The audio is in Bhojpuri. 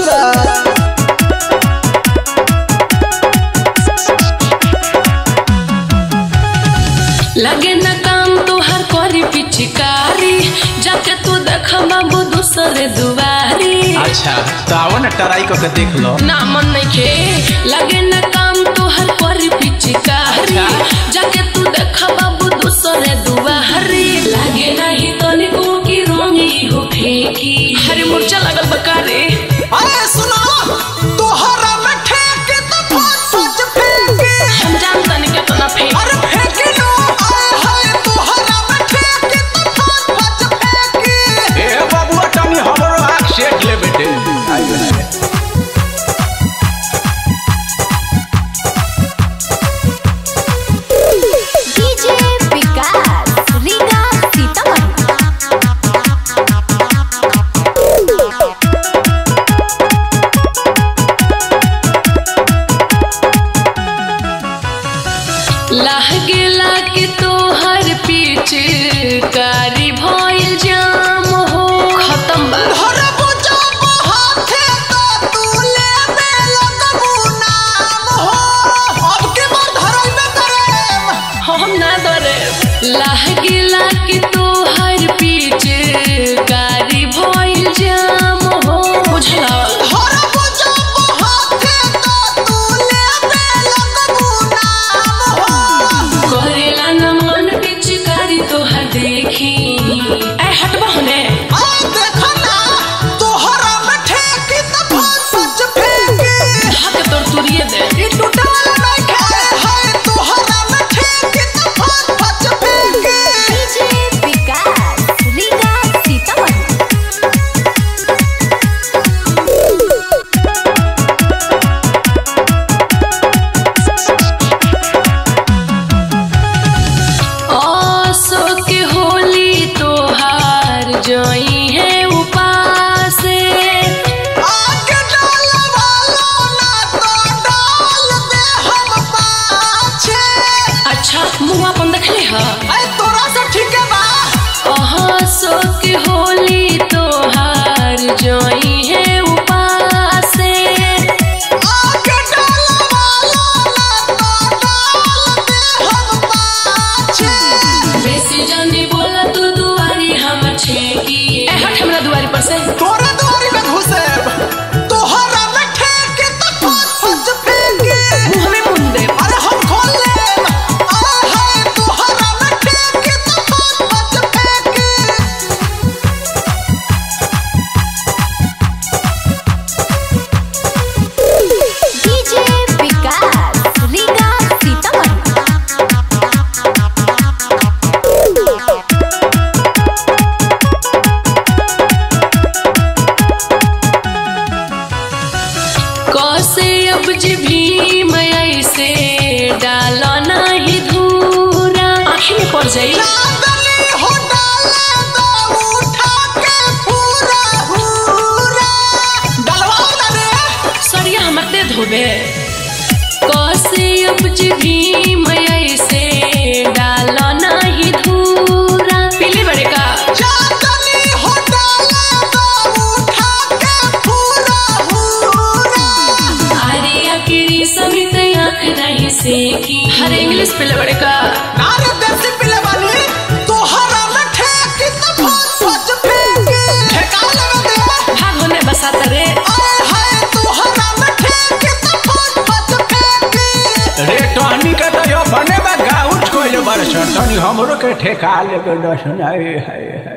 बा। लगे न काम तोहर करी पिचकारी जाके तू देख बाबू दूसरे दुआरी। अच्छा तो आओ ना ट्राई करके देख लो। ना मन नहीं खे लगे न काम तोहर करी पिचकारी जाके तू देख बाबू दूसरे दुआरी। लगे नहीं तनिको की रंगी हो फेंकी हरे मुर्चा लगल बकारे। अरे सुनो तोहरा में ठेके तो फच फेंके हम जानता नहीं के ना फेंक। अरे फेंके लो आए हाय तोहरा में ठेके तो फच फेंके। ए बाबू तनी हमरो आँख सेट ले बेटे। डीजे विकास रीगा सीतामढ़ी। लहगेला के तोहर पिचकारी भइल जाम हो खत्म बा। धरे बुझा हाथे तो तू लेबे लगबू नाम हो। अब के बार धरई में करे हम ना डरे। लहगेला के तोहर पिचकारी भइल जाम हो बुझला। धरे बुझा हाथे तो तू लेबे लगबू नाम हो। करेला न मन पिचकारी तोहर देखी ए हटबा होने। आ देखा ना तोहरा में ठेके तो फच फेंके। हक तोर तुरिये दे। ये टूटे वाला नहीं खाए हाय तोहरा में ठेके तो फच फेंके। डीजे विकास रीगा सीतामढ़ी। आसो के होली तोहार जोई है उपास। आगे डाल वालो ना तो डाल दे हम पाछे। अच्छा मुँह अपन देखले हा। अरे तोरा से ठीक है बा। आसो के होली तोहार जोई है उपास। आगे डाल वालो ना तो डाल दे हम पाछे। बेसी जानी बोला तू दुआरी हम छेकी ए हट हमरा दुआरी पर से। तोरे द्वारी में घुसे तोहरा में ठेके तो फच फेंके। मुँह में मुंदे। अरे हम खोल ले आए हाय तोहरा में ठेके तो फच फेंके। डीजे विकास रीगा सीतामढ़ी। कसे अब जी भीम ऐसे डालो नहीं धूरा आँखी में पड़ जाई। चांदनी हो डाले तो उठा के पूरा पूरा डलवाओ ना रे। सरिया हमर दे धोबे। कसे अब जी भीम ऐसे डालो नहीं धूरा पीली बड़े का। चांदनी हो डाले तो उठा के पूरा पूरा। आरिया की समित आँख नहीं सेकी हर इंग्लिश पीले बड़े का। नारे देसी पिले वाली तोहरा में ठेके तो फच फेंके। ठेका लगा दे भाग होने बसाता रे। आए हाय तोहरा में ठेके तो फच फेंके। रे टहनी के तो यो बने बा गाउच कोइले बरस तनी हमरो के ठेका ले के दर्शन आए हाय।